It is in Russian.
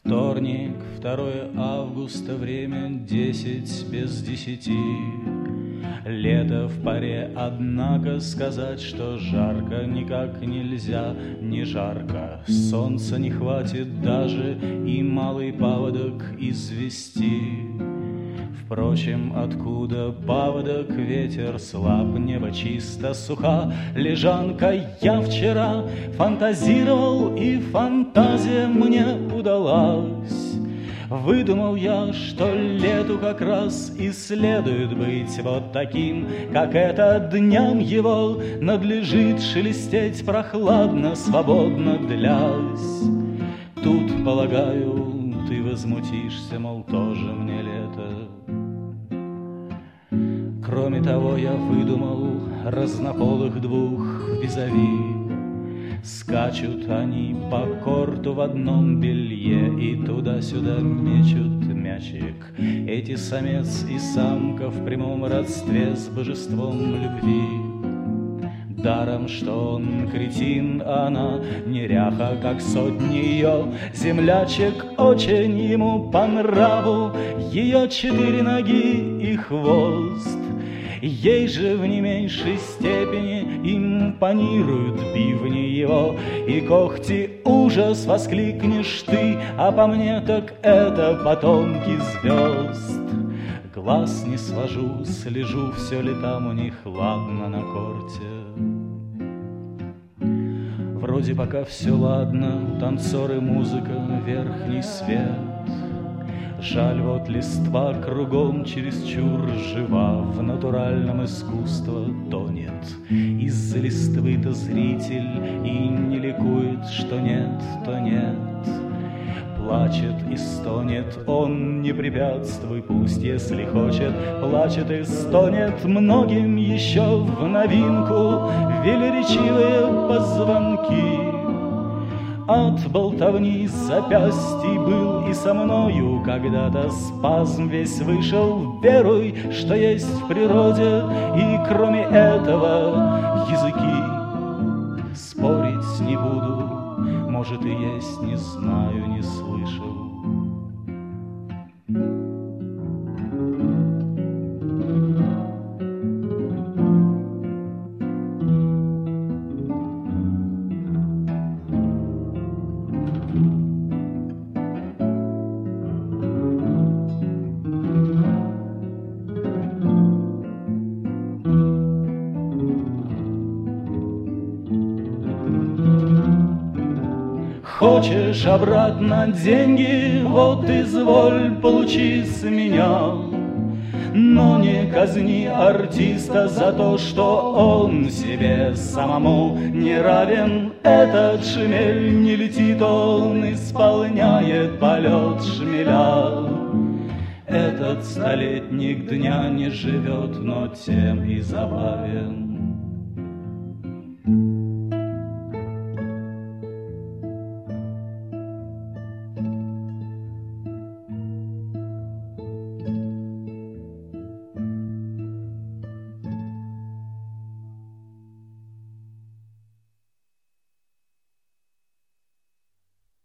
Вторник, 2 августа, время 10 без 10. Лето в паре, однако сказать, что жарко никак нельзя, не жарко. Солнца не хватит даже и малый паводок извести. Впрочем, откуда паводок, ветер слаб, небо чисто, суха лежанка. Я вчера фантазировал, и фантазия мне удалась. Выдумал я, что лету как раз и следует быть вот таким, как это дням его надлежит шелестеть прохладно, свободно длясь. Тут, полагаю, ты возмутишься, мол, тоже мне лето. Кроме того, я выдумал разнополых двух визави. Скачут они по корту в одном белье и туда-сюда мечут мячик. Эти самец и самка в прямом родстве с божеством любви. Даром, что он кретин, а она неряха, как сотни ее землячек. Очень ему по нраву ее 4 ноги и хвост. Ей же в не меньшей степени импонируют бивни его и когти. Ужас, воскликнешь ты, а по мне так это потомки звезд. Глаз не свожу, слежу, все ли там у них ладно на корте. Вроде пока все ладно, танцоры, музыка, верхний свет. Жаль, вот листва кругом чересчур жива, в натуральном искусство тонет. Из-за листвы-то зритель и не ликует, что нет, то нет. Плачет и стонет, он не препятствуй, пусть, если хочет. Плачет и стонет, многим еще в новинку велеречивые позвонки. От болтовни запястий был и со мною когда-то спазм весь вышел. Веруй, что есть в природе, и кроме этого языки. Спорить не буду, может и есть, не знаю, не слышал. Хочешь обратно деньги, вот изволь, получи с меня. Но не казни артиста за то, что он себе самому не равен. Этот шмель не летит, он исполняет полет шмеля. Этот столетник дня не живет, но тем и забавен.